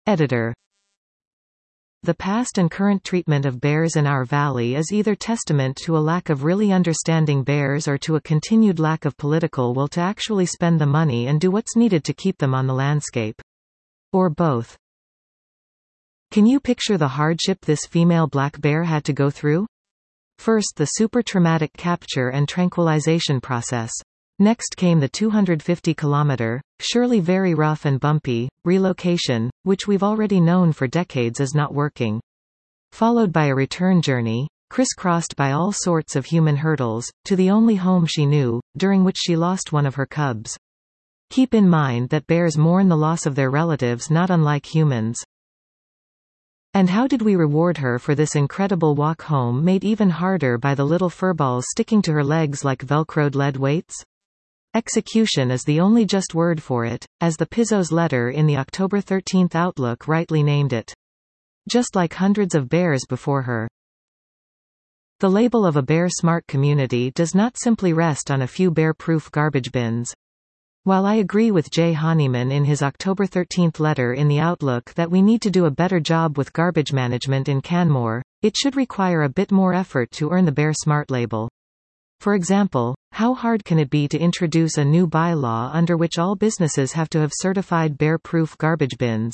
Editor. The past and current treatment of bears in our valley is either testament to a lack of really understanding bears or to a continued lack of political will to actually spend the money and do what's needed to keep them on the landscape. Or both. Can you picture the hardship this female black bear had to go through? First, the super traumatic capture and tranquilization process. Next came the 250-kilometer, surely very rough and bumpy, relocation, which we've already known for decades is not working. Followed by a return journey, crisscrossed by all sorts of human hurdles, to the only home she knew, during which she lost one of her cubs. Keep in mind that bears mourn the loss of their relatives not unlike humans. And how did we reward her for this incredible walk home made even harder by the little furballs sticking to her legs like velcroed lead weights? Execution is the only just word for it, as the Pizzo's letter in the October 13 Outlook rightly named it. Just like hundreds of bears before her. The label of a bear-smart community does not simply rest on a few bear-proof garbage bins. While I agree with Jay Honeyman in his October 13 letter in the Outlook that we need to do a better job with garbage management in Canmore, it should require a bit more effort to earn the bear-smart label. For example, how hard can it be to introduce a new bylaw under which all businesses have to have certified bear-proof garbage bins?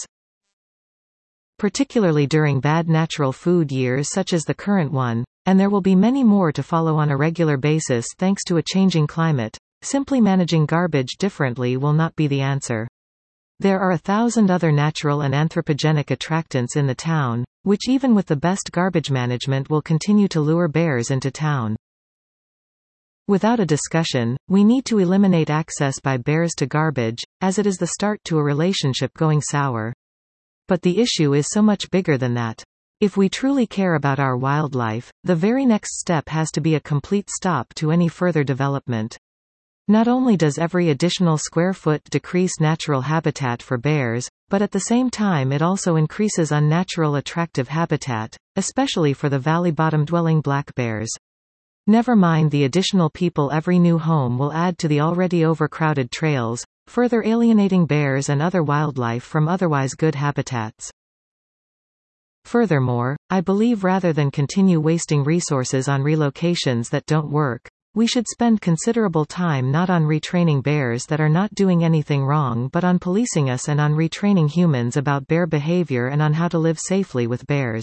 Particularly during bad natural food years such as the current one, and there will be many more to follow on a regular basis thanks to a changing climate, simply managing garbage differently will not be the answer. There are 1,000 other natural and anthropogenic attractants in the town, which even with the best garbage management will continue to lure bears into town. Without a discussion, we need to eliminate access by bears to garbage, as it is the start to a relationship going sour. But the issue is so much bigger than that. If we truly care about our wildlife, the very next step has to be a complete stop to any further development. Not only does every additional square foot decrease natural habitat for bears, but at the same time it also increases unnatural attractive habitat, especially for the valley-bottom dwelling black bears. Never mind the additional people every new home will add to the already overcrowded trails, further alienating bears and other wildlife from otherwise good habitats. Furthermore, I believe rather than continue wasting resources on relocations that don't work, we should spend considerable time not on retraining bears that are not doing anything wrong but on policing us and on retraining humans about bear behavior and on how to live safely with bears.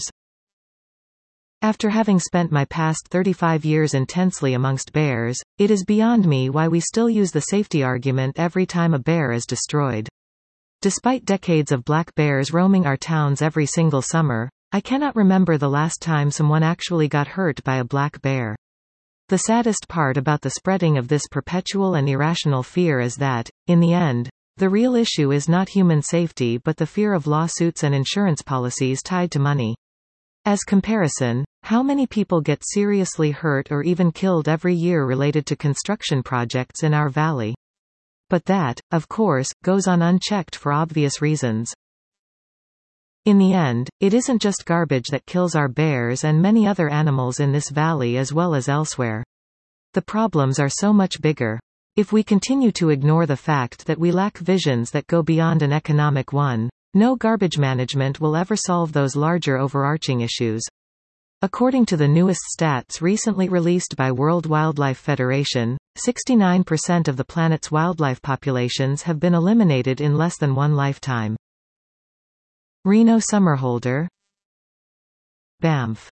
After having spent my past 35 years intensely amongst bears, it is beyond me why we still use the safety argument every time a bear is destroyed. Despite decades of black bears roaming our towns every single summer, I cannot remember the last time someone actually got hurt by a black bear. The saddest part about the spreading of this perpetual and irrational fear is that, in the end, the real issue is not human safety but the fear of lawsuits and insurance policies tied to money. As comparison, how many people get seriously hurt or even killed every year related to construction projects in our valley? But that, of course, goes on unchecked for obvious reasons. In the end, it isn't just garbage that kills our bears and many other animals in this valley as well as elsewhere. The problems are so much bigger. If we continue to ignore the fact that we lack visions that go beyond an economic one, no garbage management will ever solve those larger overarching issues. According to the newest stats recently released by World Wildlife Federation, 69% of the planet's wildlife populations have been eliminated in less than one lifetime. Reno Summerholder, Banff.